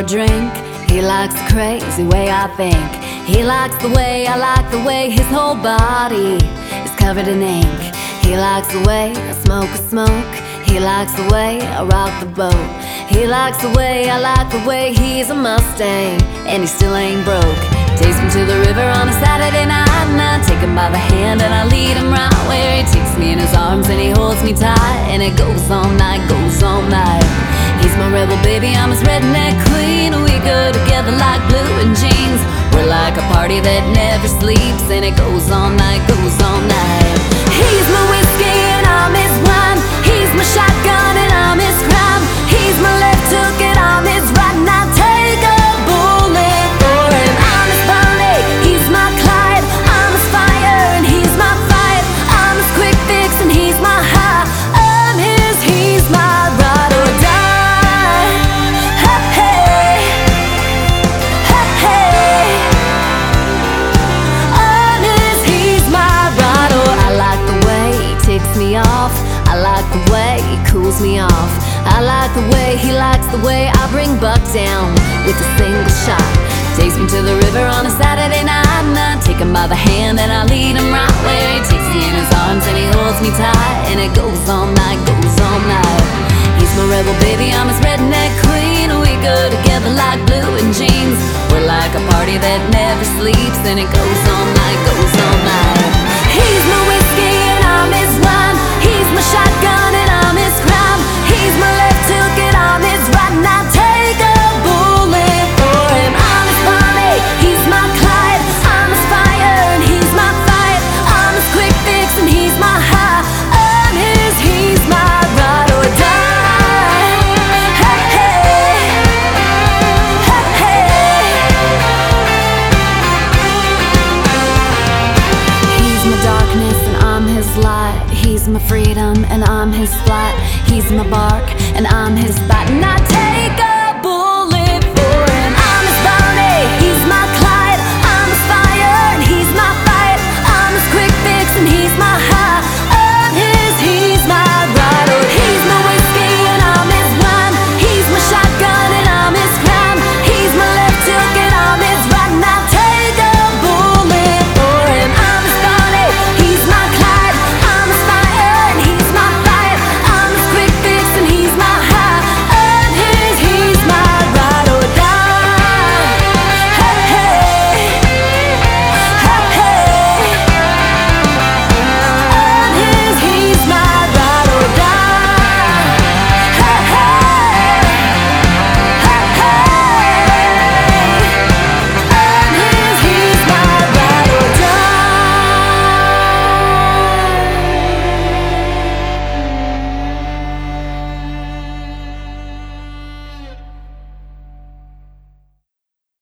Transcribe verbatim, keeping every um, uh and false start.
drink. He likes the crazy way I think. He likes the way I like the way his whole body is covered in ink. He likes the way I smoke a smoke. He likes the way I rock the boat. He likes the way I like the way he's a Mustang and he still ain't broke. Takes me to the river on a Saturday night, and I take him by the hand and I lead him right where he takes me in his arms and he holds me tight, and it goes all night, goes all night. He's my rebel baby, I'm his redneck queen. We go together like blue and jeans. We're like a party that never sleeps, and it goes all night, goes all night. He's my whiskey and I'm his wine. He's my shotgun and I'm his crime. He's my left hook and I'm his right, and I take a bullet for him. I'm his Bonnie, he's my Clyde. I'm his fire and he's my fight. I'm his quick fix and he's my high. I'm his, he's my ride or die. Hey, hey, hey, hey. I'm his, he's my ride or I like the way he ticks me off. I like the way he cools me off. I like the way he likes the way I bring Buck down with a single shot. Takes me to the river on a Saturday night, and I take him by the hand and I lead him right where he takes me in his arms and he holds me tight, and it goes all night, goes all night. He's my rebel baby, I'm his redneck queen. We go together like blue and jeans. We're like a party that never sleeps, and it goes all night, goes all night. He's my whiskey and I'm his wine. He's my shotgun and I'm his crime. He's my left hook and I'm his right, and I take a bullet for him. I'm his Bonnie, he's my Clyde. I'm his fire and he's my fight. I'm his quick fix and he's my high. I'm his, he's my ride or die. Hey, hey, hey, hey. He's my darkness and I'm his light. He's my freedom and I'm his flight. He's my bark and I'm his bite.